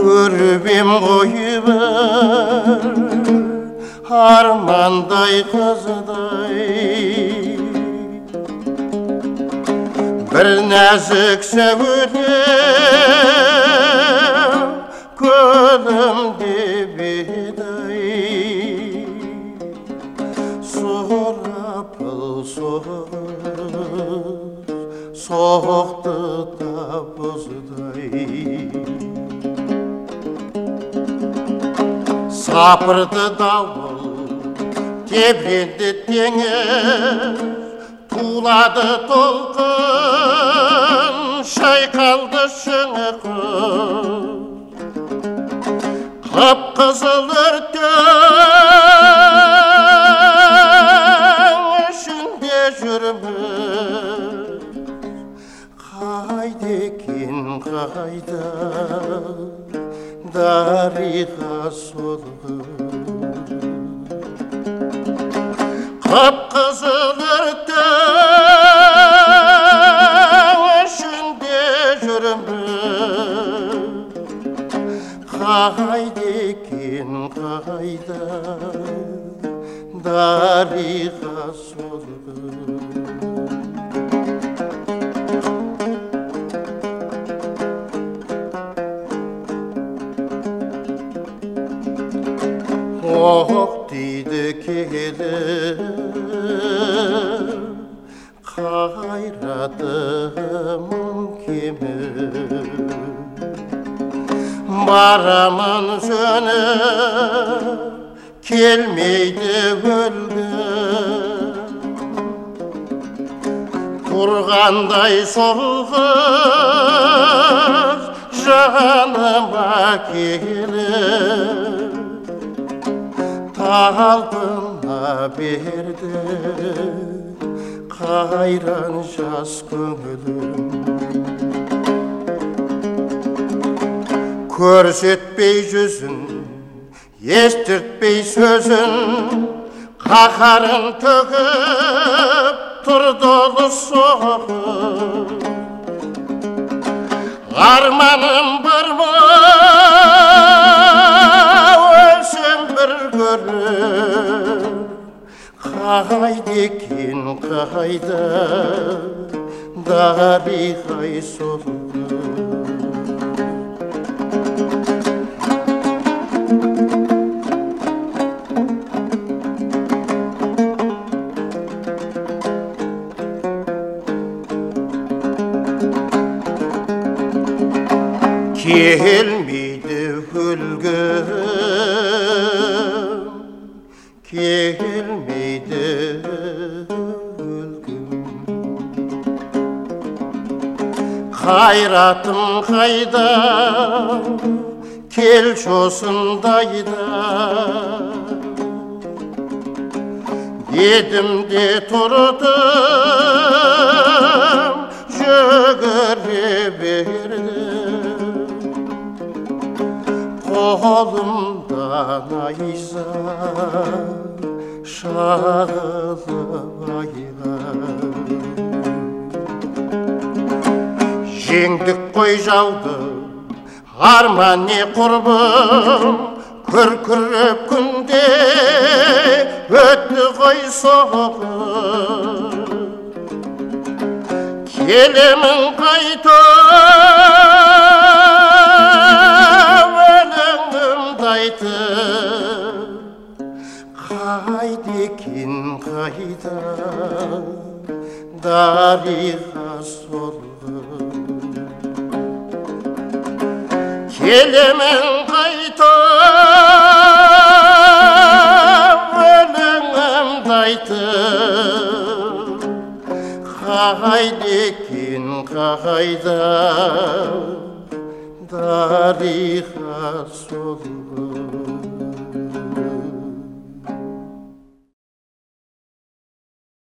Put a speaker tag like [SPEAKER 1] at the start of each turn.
[SPEAKER 1] Көрбем қойып армандай қыздай, бір нәзік сәулем көзімде бидай, сұрапыл соқты да бұздай. Сапырды дауыл, тебіренді теңіз, тулады толқын, шайқалды шыңғыр. Қып-қызыл өрттің ішінде жүрміз, қайда екен қайда дариға солғы. Қып-қызыл өрттің ішінде жүрміз, қайда екен қайда дариға солғы. Оқ дейді келіп қайратым кеміп, барамын жөніп келмейді өлгім. Тұрғандай солғыз жаныма келіп, талпына берді қайран жас көңілім. Көрсетпей жүзін, естіртпей сөзін, қаһарын төгіп тұр долы соғып. Арманым бір өлсем бір көріп, қайда екен қайда дариға солғы. Келмейді өлгім, келмейді өлгім. Қайратым қайда, келші осындайда. Едім де тұрдым, жүгіре бердім. Қолымда найза шағылып айға. Жеңдік қой жауды, арман не құрбым, күркіріп күнде өтті ғой соғып. Келемін қайтып өлеңімді айтып, қайда екен қайда дариға солғы. Келемін қайтып өлеңімді айтып, қайда екен қайда дариға солғы.